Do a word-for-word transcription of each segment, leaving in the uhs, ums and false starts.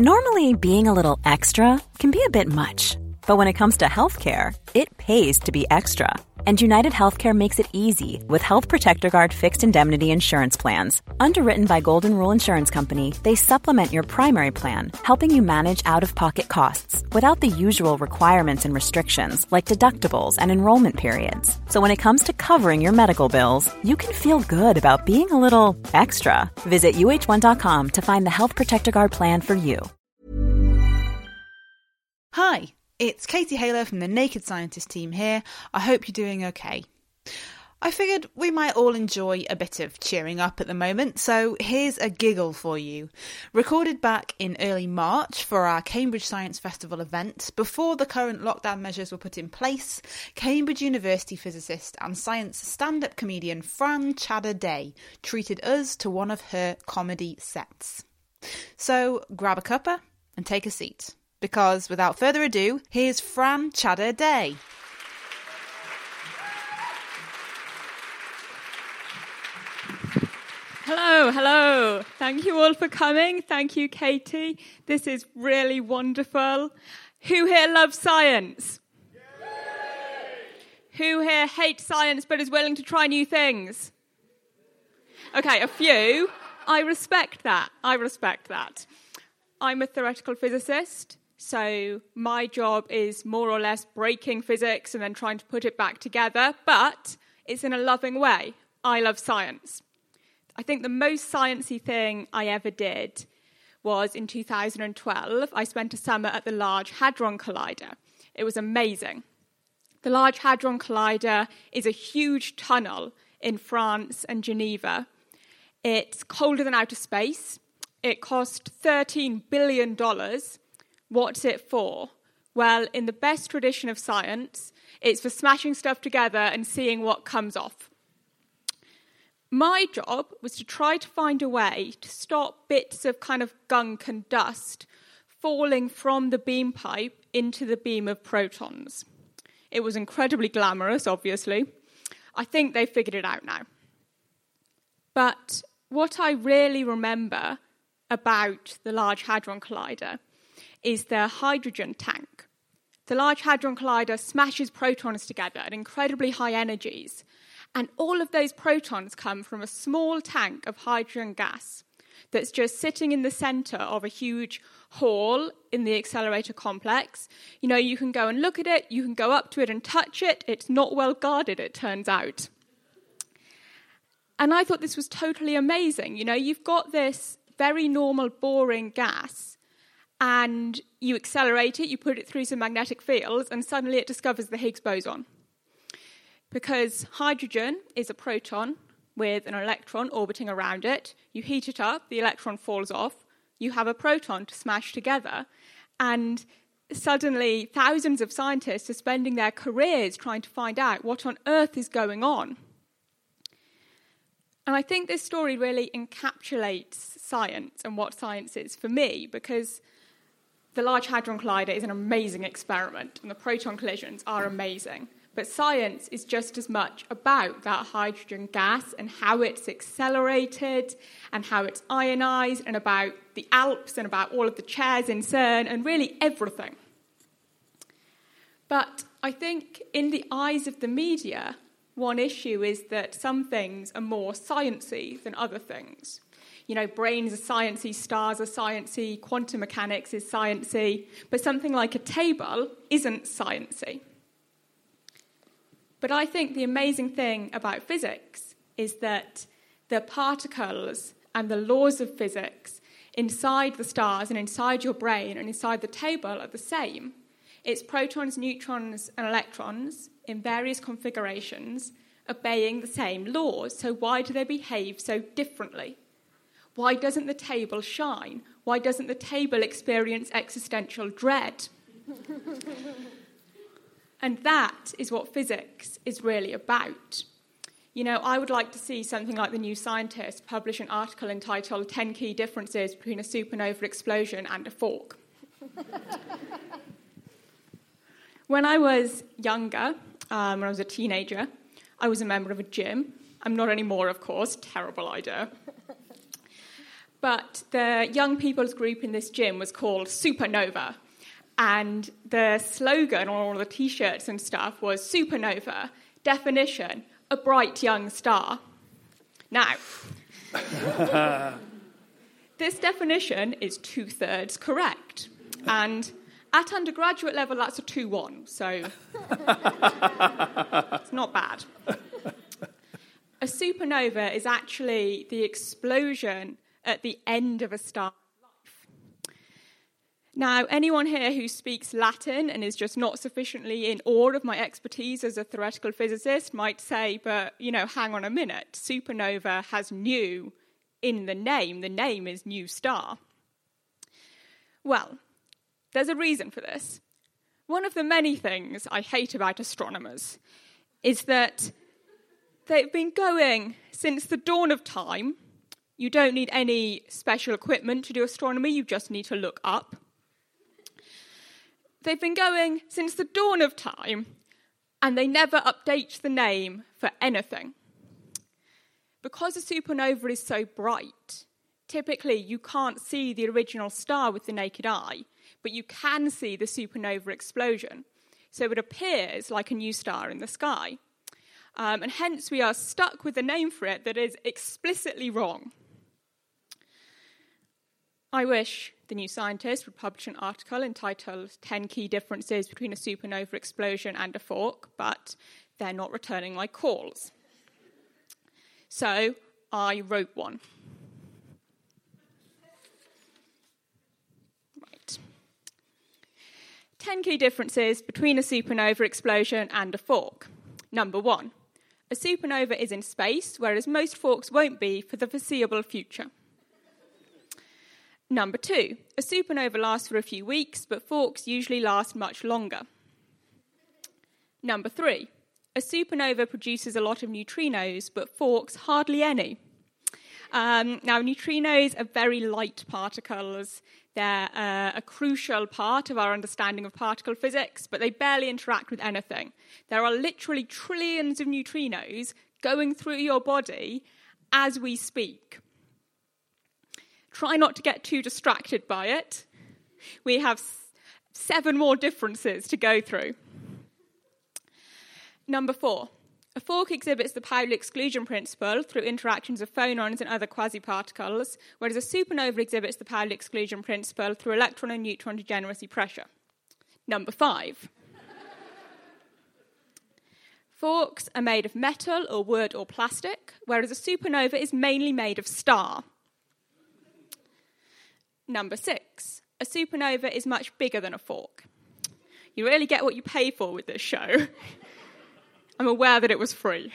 Normally, being a little extra can be a bit much, but when it comes to healthcare, it pays to be extra. And United Healthcare makes it easy with Health Protector Guard fixed indemnity insurance plans. Underwritten by Golden Rule Insurance Company, they supplement your primary plan, helping you manage out-of-pocket costs without the usual requirements and restrictions like deductibles and enrollment periods. So when it comes to covering your medical bills, you can feel good about being a little extra. Visit U H one dot com to find the Health Protector Guard plan for you. Hi. It's Katie Haler from the Naked Scientist team here. I hope you're doing okay. I figured we might all enjoy a bit of cheering up at the moment, so here's a giggle for you. Recorded back in early March for our Cambridge Science Festival event, before the current lockdown measures were put in place, Cambridge University physicist and science stand-up comedian Fran Chadder-Day treated us to one of her comedy sets. So grab a cuppa and take a seat. Because, without further ado, here's Fran Chadder-Day. Hello, hello. Thank you all for coming. Thank you, Katie. This is really wonderful. Who here loves science? Yay! Who here hates science but is willing to try new things? Okay, a few. I respect that. I respect that. I'm a theoretical physicist. So my job is more or less breaking physics and then trying to put it back together, but it's in a loving way. I love science. I think the most sciencey thing I ever did was in two thousand twelve. I spent a summer at the Large Hadron Collider. It was amazing. The Large Hadron Collider is a huge tunnel in France and Geneva. It's colder than outer space. It cost thirteen billion dollars. What's it for? Well, in the best tradition of science, it's for smashing stuff together and seeing what comes off. My job was to try to find a way to stop bits of kind of gunk and dust falling from the beam pipe into the beam of protons. It was incredibly glamorous, obviously. I think they figured it out now. But what I really remember about the Large Hadron Collider is the hydrogen tank. The Large Hadron Collider smashes protons together at incredibly high energies, and all of those protons come from a small tank of hydrogen gas that's just sitting in the center of a huge hall in the accelerator complex. You know, you can go and look at it, you can go up to it and touch it. It's not well guarded, it turns out. And I thought this was totally amazing. You know, you've got this very normal, boring gas, and you accelerate it, you put it through some magnetic fields, and suddenly it discovers the Higgs boson. Because hydrogen is a proton with an electron orbiting around it. You heat it up, the electron falls off, you have a proton to smash together, and suddenly thousands of scientists are spending their careers trying to find out what on earth is going on. And I think this story really encapsulates science and what science is for me, because the Large Hadron Collider is an amazing experiment, and the proton collisions are amazing. But science is just as much about that hydrogen gas and how it's accelerated and how it's ionized, and about the Alps and about all of the chairs in CERN and really everything. But I think in the eyes of the media, one issue is that some things are more sciencey than other things. You know, brains are sciencey, stars are sciencey, quantum mechanics is sciencey, but something like a table isn't sciencey. But I think the amazing thing about physics is that the particles and the laws of physics inside the stars and inside your brain and inside the table are the same. It's protons, neutrons, and electrons in various configurations obeying the same laws. So why do they behave so differently? Why doesn't the table shine? Why doesn't the table experience existential dread? And that is what physics is really about. You know, I would like to see something like The New Scientist publish an article entitled ten Key Differences Between a Supernova Explosion and a Fork. When I was younger, um, when I was a teenager, I was a member of a gym. I'm not anymore, of course. Terrible idea. but the young people's group in this gym was called Supernova. And the slogan on all the T-shirts and stuff was Supernova, definition, a bright young star. Now, this definition is two-thirds correct. And at undergraduate level, that's a two one, so it's not bad. A supernova is actually the explosion at the end of a star's life. Now, anyone here who speaks Latin and is just not sufficiently in awe of my expertise as a theoretical physicist might say, but, you know, hang on a minute, supernova has new in the name. The name is new star. Well, there's a reason for this. One of the many things I hate about astronomers is that they've been going since the dawn of time. You don't need any special equipment to do astronomy, you just need to look up. They've been going since the dawn of time, and they never update the name for anything. Because a supernova is so bright, typically you can't see the original star with the naked eye, but you can see the supernova explosion. So it appears like a new star in the sky. Um, and hence we are stuck with a name for it that is explicitly wrong. I wish the New Scientist would publish an article entitled ten Key Differences Between a Supernova Explosion and a Fork, but they're not returning my calls. So I wrote one. ten key differences between a supernova explosion and a fork. Number one, a supernova is in space, whereas most forks won't be for the foreseeable future. Number two, a supernova lasts for a few weeks, but forks usually last much longer. Number three, a supernova produces a lot of neutrinos, but forks hardly any. Um, now, neutrinos are very light particles. They're uh, a crucial part of our understanding of particle physics, but they barely interact with anything. There are literally trillions of neutrinos going through your body as we speak. Try not to get too distracted by it. We have s- seven more differences to go through. Number four. A fork exhibits the Pauli exclusion principle through interactions of phonons and other quasiparticles, whereas a supernova exhibits the Pauli exclusion principle through electron and neutron degeneracy pressure. Number five. Forks are made of metal or wood or plastic, whereas a supernova is mainly made of star. Number six. A supernova is much bigger than a fork. You really get what you pay for with this show. I'm aware that it was free.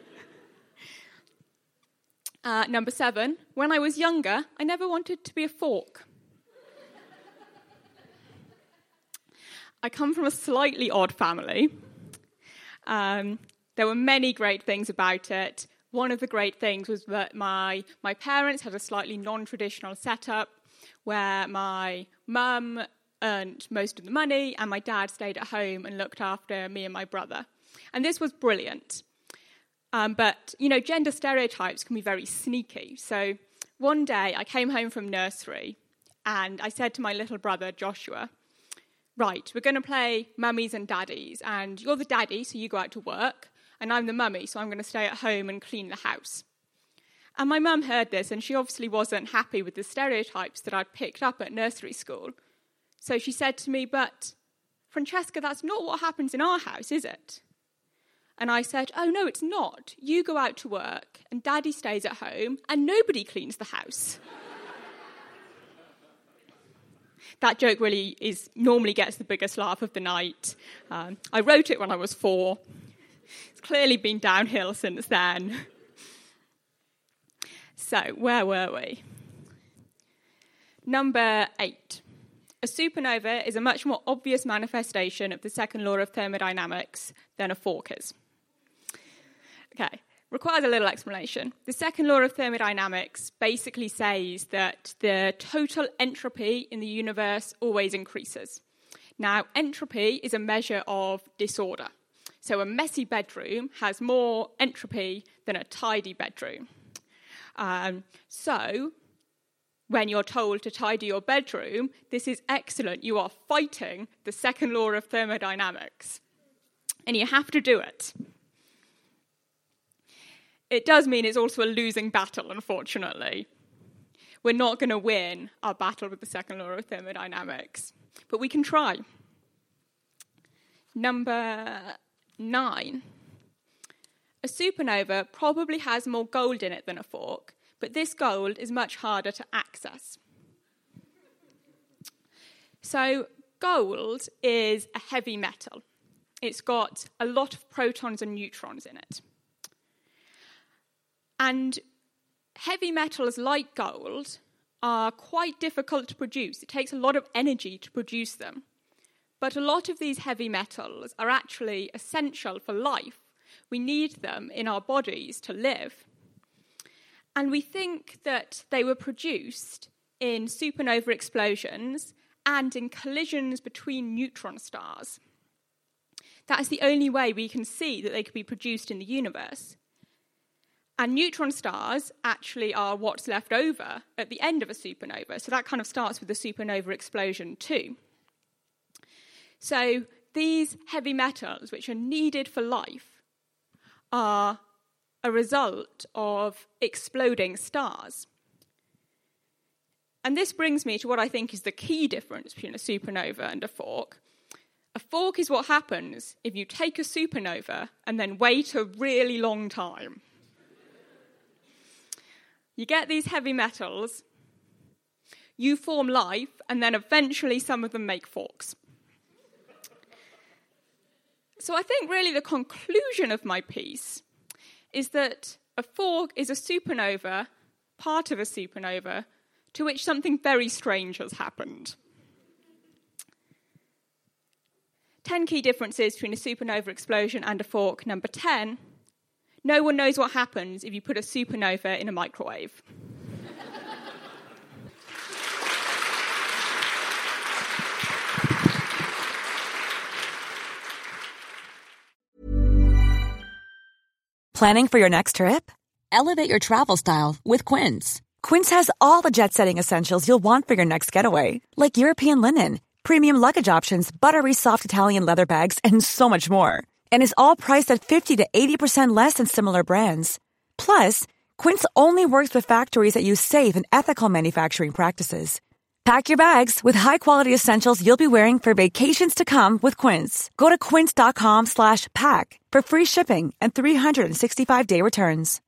Uh, number seven, when I was younger, I never wanted to be a fork. I come from a slightly odd family. Um, there were many great things about it. One of the great things was that my, my parents had a slightly non-traditional setup where my mum earned most of the money and my dad stayed at home and looked after me and my brother. And this was brilliant. Um, but, you know, gender stereotypes can be very sneaky. So one day I came home from nursery and I said to my little brother, Joshua, right, we're going to play mummies and daddies. And you're the daddy, so you go out to work. And I'm the mummy, so I'm going to stay at home and clean the house. And my mum heard this, and she obviously wasn't happy with the stereotypes that I'd picked up at nursery school. So she said to me, but, Francesca, that's not what happens in our house, is it? And I said, oh, no, it's not. You go out to work, and Daddy stays at home, and nobody cleans the house. That joke really is normally gets the biggest laugh of the night. Um, I wrote it when I was four. It's clearly been downhill since then. So, where were we? Number eight. A supernova is a much more obvious manifestation of the second law of thermodynamics than a fork is. Okay, requires a little explanation. The second law of thermodynamics basically says that the total entropy in the universe always increases. Now, entropy is a measure of disorder. So a messy bedroom has more entropy than a tidy bedroom. Um, so, when you're told to tidy your bedroom, this is excellent. You are fighting the second law of thermodynamics. And you have to do it. It does mean it's also a losing battle, unfortunately. We're not going to win our battle with the second law of thermodynamics, but we can try. Number nine. A supernova probably has more gold in it than a fork, but this gold is much harder to access. So gold is a heavy metal. It's got a lot of protons and neutrons in it. And heavy metals like gold are quite difficult to produce. It takes a lot of energy to produce them. But a lot of these heavy metals are actually essential for life. We need them in our bodies to live. And we think that they were produced in supernova explosions and in collisions between neutron stars. That is the only way we can see that they could be produced in the universe. And neutron stars actually are what's left over at the end of a supernova. So that kind of starts with the supernova explosion too. So these heavy metals, which are needed for life, are a result of exploding stars. And this brings me to what I think is the key difference between a supernova and a fork. A fork is what happens if you take a supernova and then wait a really long time. You get these heavy metals, you form life, and then eventually some of them make forks. So I think really the conclusion of my piece is that a fork is a supernova, part of a supernova, to which something very strange has happened. Ten key differences between a supernova explosion and a fork. Number ten. No one knows what happens if you put a supernova in a microwave. Planning for your next trip? Elevate your travel style with Quince. Quince has all the jet-setting essentials you'll want for your next getaway, like European linen, premium luggage options, buttery soft Italian leather bags, and so much more. And is all priced at fifty to eighty percent less than similar brands. Plus, Quince only works with factories that use safe and ethical manufacturing practices. Pack your bags with high-quality essentials you'll be wearing for vacations to come with Quince. Go to quince.com slash pack for free shipping and three sixty-five day returns.